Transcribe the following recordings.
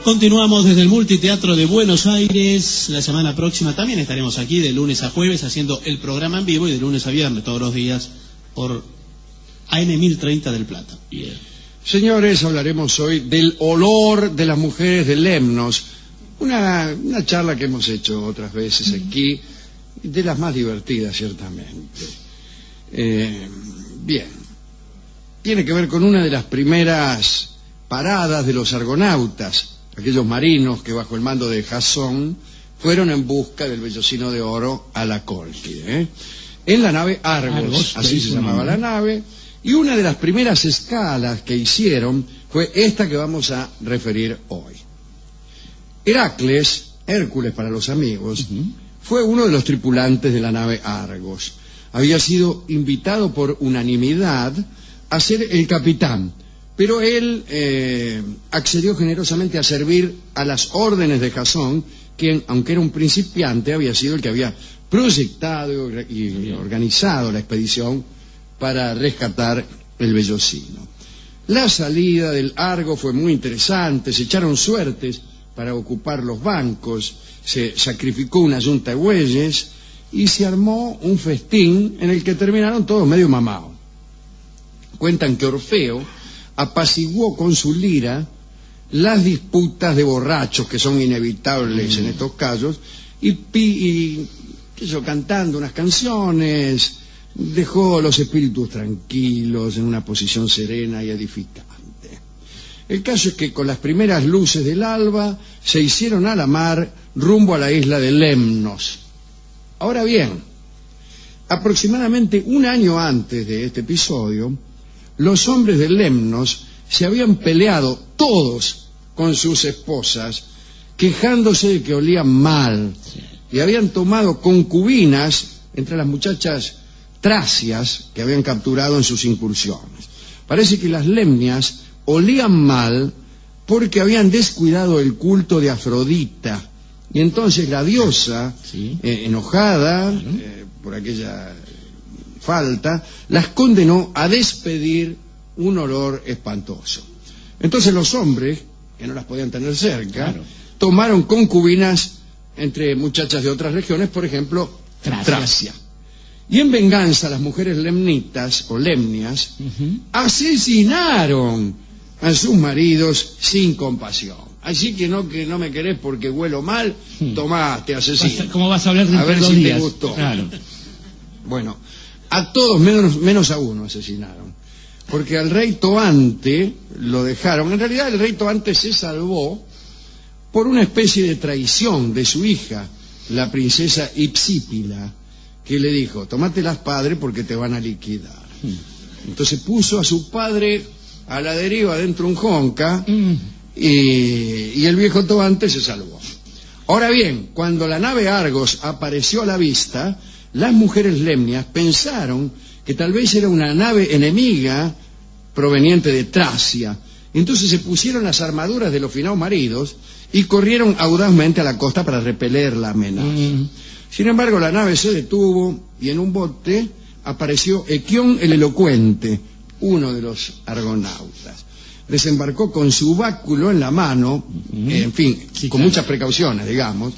Continuamos desde el Multiteatro de Buenos Aires. La semana próxima también estaremos aquí de lunes a jueves haciendo el programa en vivo y de lunes a viernes todos los días por AM 1030 del Plata. Bien. Señores, hablaremos hoy del olor de las mujeres de Lemnos. Una charla que hemos hecho otras veces aquí, de las más divertidas ciertamente. Bien. Tiene que ver con una de las primeras paradas de los argonautas, aquellos marinos que bajo el mando de Jasón fueron en busca del vellocino de oro a la Cólquide, en la nave Argos, así se llamaba la nave, y una de las primeras escalas que hicieron fue esta que vamos a referir hoy. Heracles, Hércules para los amigos, fue uno de los tripulantes de la nave Argos. Había sido invitado por unanimidad a ser el capitán, pero él accedió generosamente a servir a las órdenes de Jasón, quien, aunque era un principiante, había sido el que había proyectado y organizado la expedición para rescatar el vellocino. La salida del Argo fue muy interesante, se echaron suertes para ocupar los bancos, se sacrificó una yunta de bueyes y se armó un festín en el que terminaron todos medio mamados. Cuentan que Orfeo apaciguó con su lira las disputas de borrachos que son inevitables en estos casos y cantando unas canciones dejó los espíritus tranquilos en una posición serena y edificante. El caso es que con las primeras luces del alba se hicieron a la mar rumbo a la isla de Lemnos. Ahora bien, aproximadamente un año antes de este episodio, los hombres de Lemnos se habían peleado todos con sus esposas, quejándose de que olían mal, y habían tomado concubinas entre las muchachas tracias que habían capturado en sus incursiones. Parece que las lemnias olían mal porque habían descuidado el culto de Afrodita, y entonces la diosa, enojada por aquella falta, las condenó a despedir un olor espantoso. Entonces los hombres, que no las podían tener cerca, tomaron concubinas entre muchachas de otras regiones, por ejemplo, Tracia. Y en venganza las mujeres lemnitas o lemnias asesinaron a sus maridos sin compasión. Así que no me querés porque huelo mal, tomá, te asesino. ¿Cómo vas a hablar de a ver si te gustó? Claro. Bueno, a todos menos a uno asesinaron, porque al rey Toante lo dejaron. En realidad el rey Toante se salvó por una especie de traición de su hija, la princesa Ipsípila, que le dijo: tomátelas, padre, porque te van a liquidar. Entonces puso a su padre a la deriva dentro de un jonca y el viejo Toante se salvó. Ahora bien, cuando la nave Argos apareció a la vista, las mujeres lemnias pensaron que tal vez era una nave enemiga proveniente de Tracia. Entonces se pusieron las armaduras de los finados maridos y corrieron audazmente a la costa para repeler la amenaza. Sin embargo, la nave se detuvo y en un bote apareció Equión el Elocuente, uno de los argonautas. Desembarcó con su báculo en la mano, en fin, con muchas precauciones, digamos,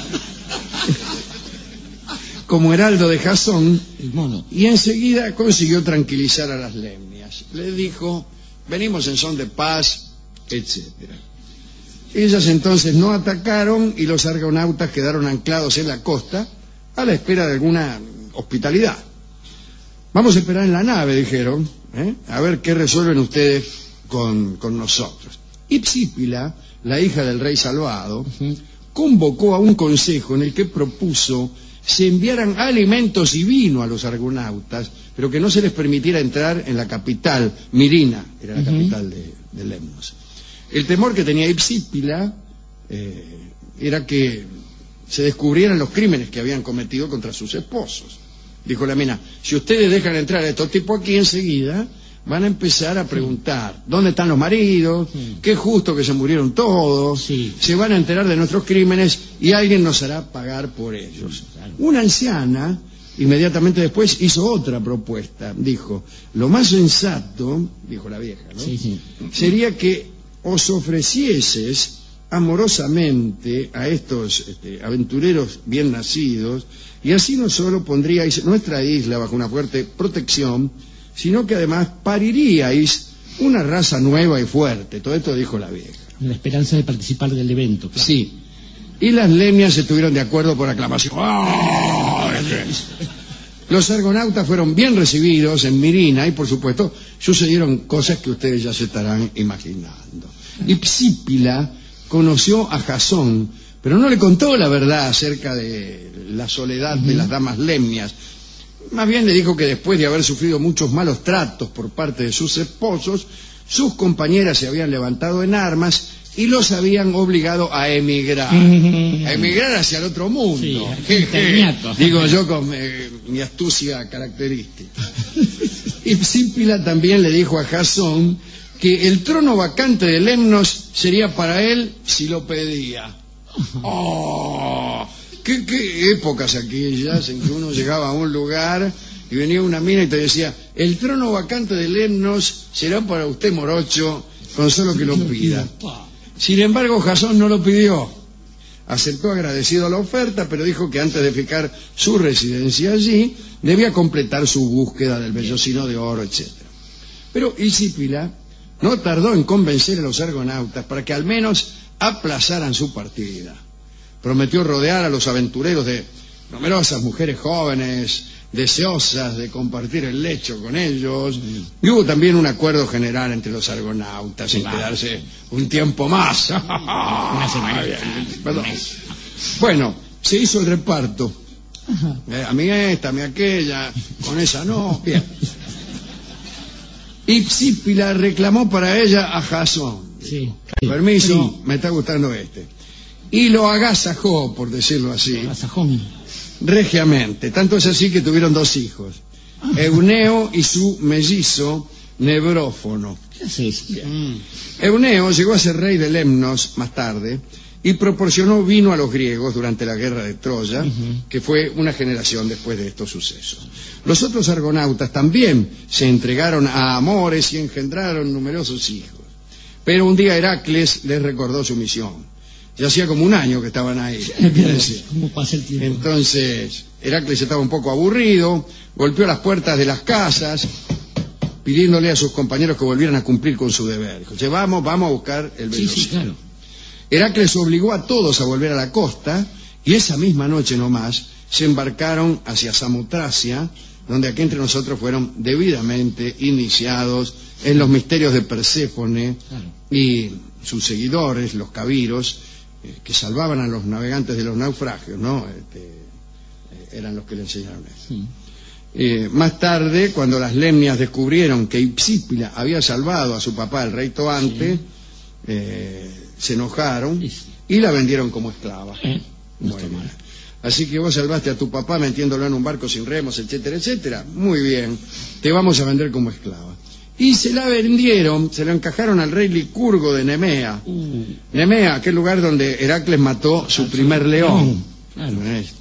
como heraldo de Jasón, y enseguida consiguió tranquilizar a las lemnias. Le dijo: venimos en son de paz, etcétera. Ellas entonces no atacaron y los argonautas quedaron anclados en la costa a la espera de alguna hospitalidad. Vamos a esperar en la nave, dijeron, a ver qué resuelven ustedes con nosotros. Ipsípila, la hija del rey salvado, convocó a un consejo en el que propuso se enviaran alimentos y vino a los argonautas, pero que no se les permitiera entrar en la capital, Mirina, era la capital de Lemnos. El temor que tenía Ipsípila era que se descubrieran los crímenes que habían cometido contra sus esposos. Dijo la mina: si ustedes dejan entrar a estos tipos aquí enseguida, van a empezar a preguntar ¿dónde están los maridos? Qué justo que se murieron todos. Se van a enterar de nuestros crímenes y alguien nos hará pagar por ellos. Una anciana inmediatamente después hizo otra propuesta. Dijo: lo más sensato, dijo la vieja, ¿no? Sería que os ofrecieses amorosamente a estos aventureros bien nacidos, y así no solo pondríais nuestra isla bajo una fuerte protección, sino que además pariríais una raza nueva y fuerte. Todo esto dijo la vieja. La esperanza de participar del evento. Claro. Sí. Y las lemnias estuvieron de acuerdo por aclamación. ¡Oh! Los argonautas fueron bien recibidos en Mirina y, por supuesto, sucedieron cosas que ustedes ya se estarán imaginando. Y Psípila conoció a Jasón, pero no le contó la verdad acerca de la soledad de las damas lemnias. Más bien le dijo que después de haber sufrido muchos malos tratos por parte de sus esposos, sus compañeras se habían levantado en armas y los habían obligado a emigrar. A emigrar hacia el otro mundo. Sí, digo yo con mi astucia característica. Y Psípila también le dijo a Jasón que el trono vacante de Lemnos sería para él si lo pedía. ¡Oh! ¿Qué épocas aquellas en que uno llegaba a un lugar y venía una mina y te decía: el trono vacante de Lemnos será para usted, morocho, con solo que lo pida. Sin embargo, Jasón no lo pidió. Aceptó agradecido la oferta, pero dijo que antes de fijar su residencia allí, debía completar su búsqueda del vellocino de oro, etc. Pero Psípila no tardó en convencer a los argonautas para que al menos aplazaran su partida. Prometió rodear a los aventureros de numerosas mujeres jóvenes, deseosas de compartir el lecho con ellos, y hubo también un acuerdo general entre los argonautas en quedarse un tiempo más. Una semana. Bueno, se hizo el reparto. A mí esta, a mí aquella, con esa no. Bien. Y Psípila reclamó para ella a Jasón. Sí. Permiso, me está gustando este. Y lo agasajó, por decirlo así. Agasajón. Regiamente. Tanto es así que tuvieron 2 hijos. Euneo y su mellizo Nebrófono. ¿Qué haces? Euneo llegó a ser rey de Lemnos más tarde y proporcionó vino a los griegos durante la guerra de Troya, que fue una generación después de estos sucesos. Los otros argonautas también se entregaron a amores y engendraron numerosos hijos. Pero un día Heracles les recordó su misión. Ya hacía como un año que estaban ahí. ¿Cómo pasa el tiempo? Entonces, Heracles estaba un poco aburrido, golpeó las puertas de las casas, pidiéndole a sus compañeros que volvieran a cumplir con su deber. Dijo: che, vamos a buscar el vellocino. Sí, claro. Heracles obligó a todos a volver a la costa, y esa misma noche nomás se embarcaron hacia Samotracia, donde aquí entre nosotros fueron debidamente iniciados en los misterios de Perséfone y sus seguidores, los cabiros, que salvaban a los navegantes de los naufragios, ¿no? Eran los que le enseñaron eso. Más tarde, cuando las lemnias descubrieron que Psípila había salvado a su papá, el rey Toante, se enojaron y la vendieron como esclava. Bueno, así que vos salvaste a tu papá metiéndolo en un barco sin remos, etcétera, etcétera. Muy bien, te vamos a vender como esclava. Y se la vendieron, se la encajaron al rey Licurgo de Nemea. Nemea, aquel lugar donde Heracles mató su primer león. Claro.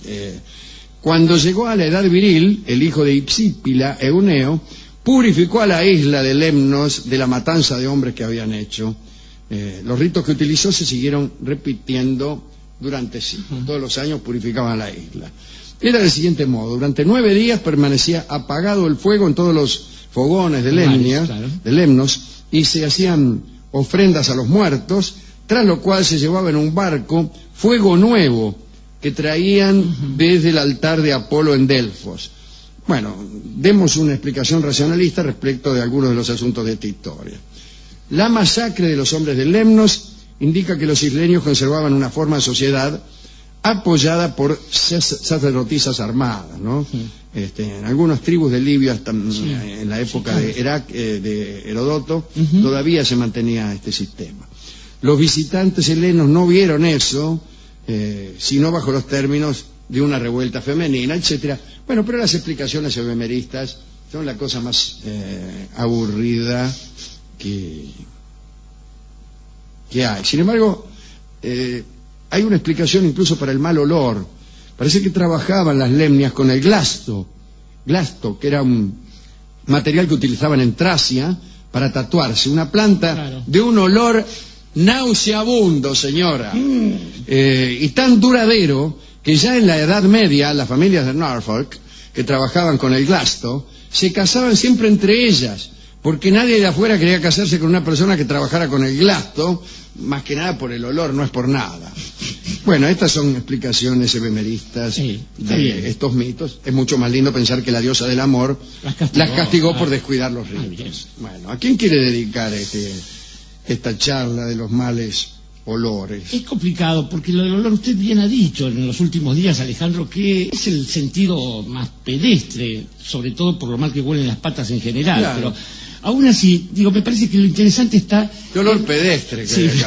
Cuando llegó a la edad viril, el hijo de Psípila, Euneo, purificó a la isla de Lemnos de la matanza de hombres que habían hecho. Los ritos que utilizó se siguieron repitiendo durante siglos. Todos los años purificaban la isla. Era del siguiente modo: durante 9 días permanecía apagado el fuego en todos los fogones de Lemnos, y se hacían ofrendas a los muertos, tras lo cual se llevaba en un barco fuego nuevo que traían desde el altar de Apolo en Delfos. Bueno, demos una explicación racionalista respecto de algunos de los asuntos de esta historia. La masacre de los hombres de Lemnos indica que los isleños conservaban una forma de sociedad apoyada por sacerdotisas armadas, ¿no? En algunas tribus de Libia, hasta en la época de Herodoto, todavía se mantenía este sistema. Los visitantes helenos no vieron eso, sino bajo los términos de una revuelta femenina, etcétera. Bueno, pero las explicaciones ebemeristas son la cosa más aburrida que hay. Sin embargo, hay una explicación incluso para el mal olor. Parece que trabajaban las lemnias con el glasto, que era un material que utilizaban en Tracia para tatuarse, una planta de un olor nauseabundo, señora, y tan duradero que ya en la Edad Media las familias de Norfolk, que trabajaban con el glasto, se casaban siempre entre ellas, porque nadie de afuera quería casarse con una persona que trabajara con el glasto, más que nada por el olor, no es por nada. Bueno, estas son explicaciones ebemeristas de estos mitos. Es mucho más lindo pensar que la diosa del amor las castigó por descuidar los ritos. Bueno, ¿a quién quiere dedicar esta charla de los males olores? Es complicado, porque lo del olor, usted bien ha dicho en los últimos días, Alejandro, que es el sentido más pedestre, sobre todo por lo mal que huelen las patas en general. Claro. Pero aún así, digo, me parece que lo interesante está... ¿Qué olor pedestre que hay acá?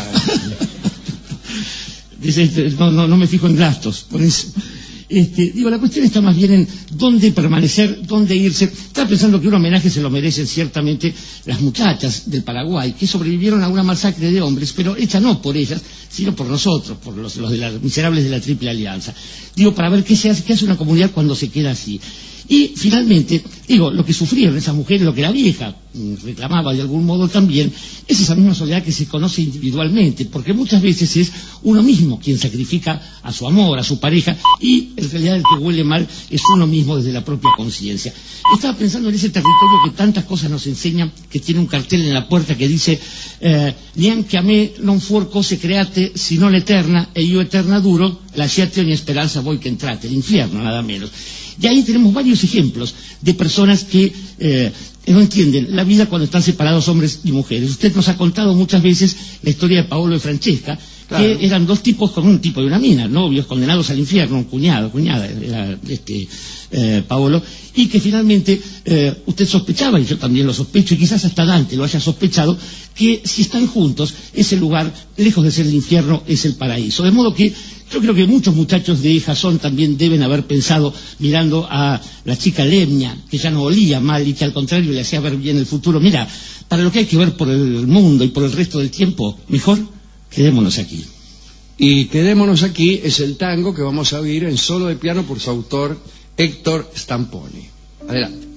No me fijo en gastos, por eso. Digo, la cuestión está más bien en dónde permanecer, dónde irse. Estaba pensando que un homenaje se lo merecen ciertamente las muchachas del Paraguay, que sobrevivieron a una masacre de hombres, pero hecha no por ellas, sino por nosotros, por los de las miserables de la Triple Alianza. Digo, para ver qué hace una comunidad cuando se queda así. Y finalmente, digo, lo que sufrieron esas mujeres, lo que la vieja reclamaba de algún modo también, es esa misma soledad que se conoce individualmente, porque muchas veces es uno mismo quien sacrifica a su amor, a su pareja, y en realidad el que huele mal es uno mismo desde la propia conciencia. Estaba pensando en ese territorio que tantas cosas nos enseñan, que tiene un cartel en la puerta que dice «Neanche a me non fuor cose create, sino l'eterna, e io eterna duro, lasciate ogni speranza voi che entrate», el infierno, nada menos. Y ahí tenemos varios ejemplos de personas que no entienden la vida cuando están separados hombres y mujeres. Usted nos ha contado muchas veces la historia de Paolo y Francesca, claro, que eran dos tipos con un tipo y una mina, novios condenados al infierno, un cuñada, era Paolo, y que finalmente usted sospechaba, y yo también lo sospecho, y quizás hasta Dante lo haya sospechado, que si están juntos, ese lugar, lejos de ser el infierno, es el paraíso. De modo que yo creo que muchos muchachos de Jason también deben haber pensado, mirando a la chica Lemnia, que ya no olía mal y que al contrario le hacía ver bien el futuro, mira, para lo que hay que ver por el mundo y por el resto del tiempo, mejor quedémonos aquí. Y quedémonos aquí es el tango que vamos a oír en solo de piano por su autor Héctor Stamponi. Adelante.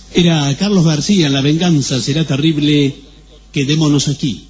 Era Carlos García, La venganza será terrible, quedémonos aquí.